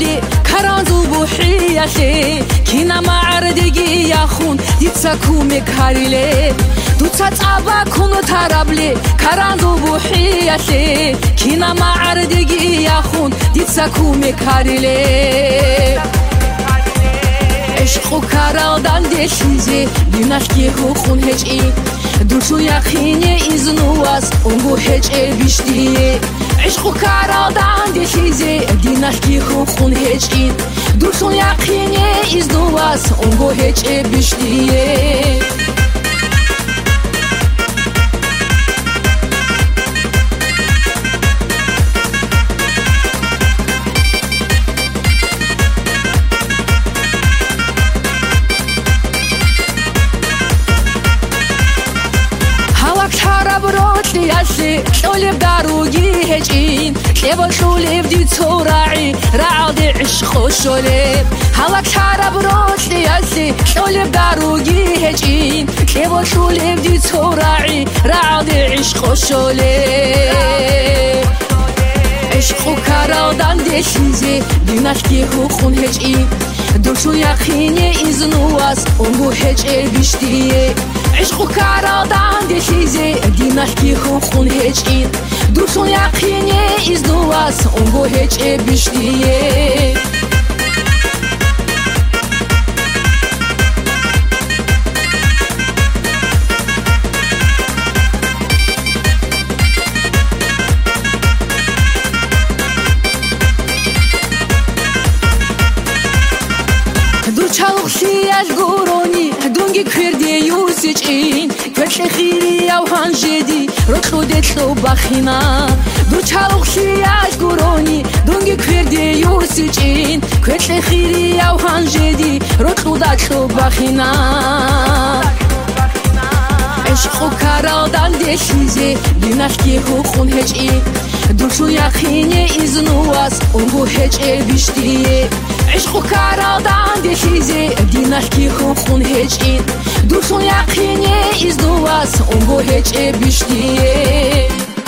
ترابلي كرانزو بوحياشي كينا معردگي ياخون ديتساكو مكاريلي دوتسا صابا كونو ترابلي كرانزو بوحياشي كينا معردگي ياخون ديتساكو مكاريلي عشقو كارالدان دشيزي بيناشكي خون هجي دوشو يقيني إزنواس أنغو هجي بيشتي عشقو كارالدان دشيزي بيناشكي خون هجي دوشو يقيني إزنواس أنغو هجي بيشتي شولب داروگی هجین شبا شولب دی توراعی رعد عشق شولب هواك شرب روش دیاسی شولب داروگی هجین شبا شولب دی توراعی رعد عشق شولب عشق کارالدان دشیزی دیناشکی خون هجین دوشو یقینی ایزنواس اونگو هجی بیشتیه عشق کارالدان دشیزی دیناشکی خون هجین دوشو یقینی ایزنواس اونگو هجی بیشتیه چالوخشیاش گورونی دونگی کردی یوسیچین کش خیری او هنجدی رخودت لو بخینا دو چالوخشیاش گورونی دونگی کردی یوسیچین کش خیری او هنجدی رخودت لو بخینا عشق کارالدان دشیزی بیناشکی خون هجی دوشو یقینی ایزنواس اونگو هجی بیشتیه عشق کارالدان دشیزی دیناشکی خون هجین دوشو یقینی ایزنواس اونگو هجی بیشتیه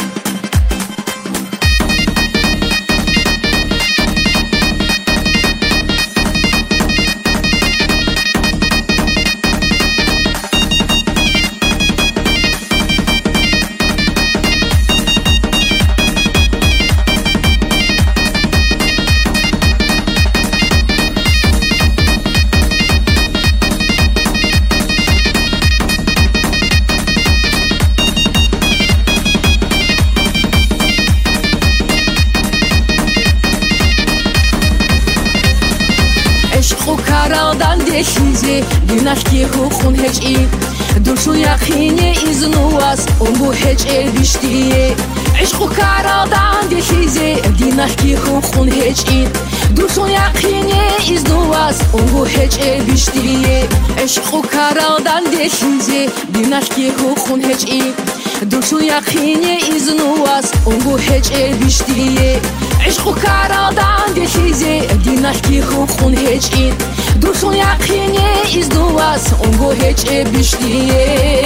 کارالدان دشیزی دیناشکی خون هجین دوشو یقینی ایزنواس اونگو هجی بیشتیه عشق کارالدان دشیزی دیناشکی خون هجین دوشو یقینی ایزنواس اونگو هجی بیشتیه عشق کارالدان دشیزی دیناشکی خون هجین دوشو یقینی ایزنواس اونگو هجی بیشتیه عشق کارالدان دشیزی دیناشکی خون هجین دوشو یقینی ایزنواس اونگو هجی بیشتیه